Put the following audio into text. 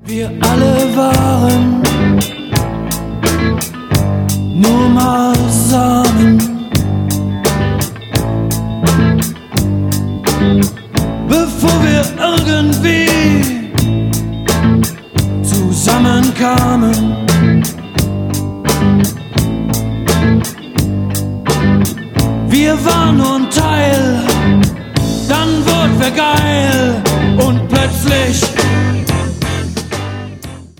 Wir alle waren nur mal Samen, bevor wir irgendwie zusammenkamen. Wir waren nur ein Teil, dann wurden wir geil und plötzlich